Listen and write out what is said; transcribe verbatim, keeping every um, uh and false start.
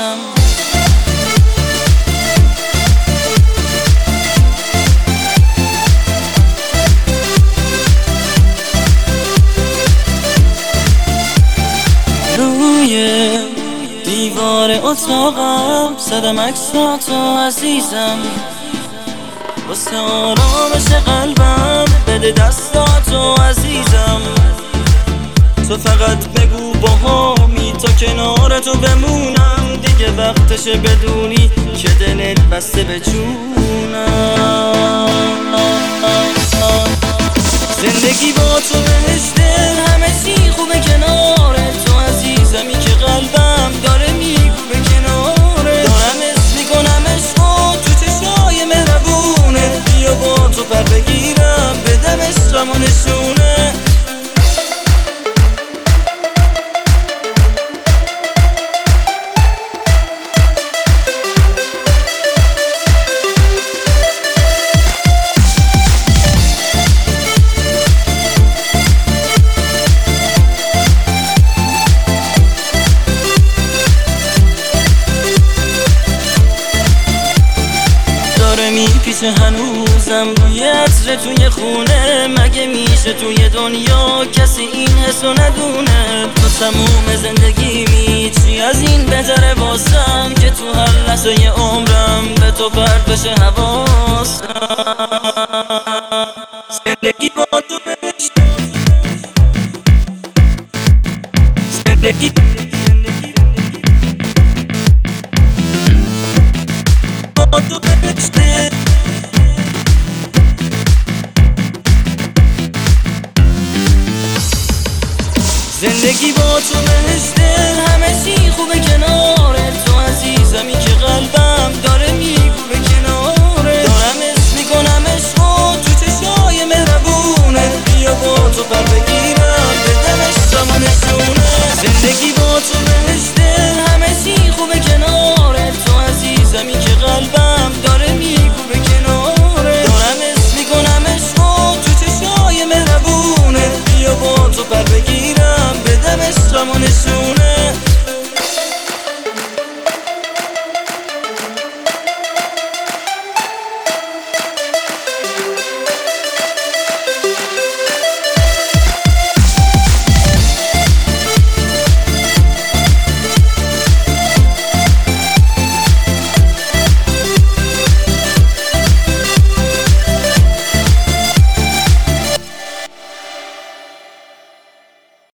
عزیزم. روی دیوار اتاقم زدم عکساتو عزیزم، واسه آرامش قلبم بده دستاتو عزیزم. تو فقط بگو باهامی تا کنار تو بمونم، دیگه وقتشه بدونی که دلت بسته به جونم. زندگی با تو بهشته، همه چی خوبه کنار تو عزیزمی که قلبم داره میگو به کناره. دارم اسم میکنم عشقا تو چشای مهربونه، بیا با تو پر بگیرم بدم عشقم و نشونه. میپیچه هنوزم روی عطر توی خونه، مگه میشه توی دنیا کسی این حسو ندونه؟ تو تموم زندگیمی چی از این بهتره واسم، که تو هر لحظه عمرم به تو پرت بشه حواسم. زندگی با تو بهشته، زندگی با تو بهشته. زندگی با تو بهشته، همه چی خوبه کنار تو عزیزمی که قلبم داره میگو به کناره. دارم اسم میکنم عشقا تو چشای مهربونه، بیا با تو پر بگیرم بدم عشقم و نشونه. زندگی با تو بهشته، همه چی خوبه کنار تو عزیزمی که قلبم داره میگو به کناره. دارم اسم میکنم عشقا تو چشای مهربونه، بیا با تو پر بگیرم بدم عشقم و نشونه.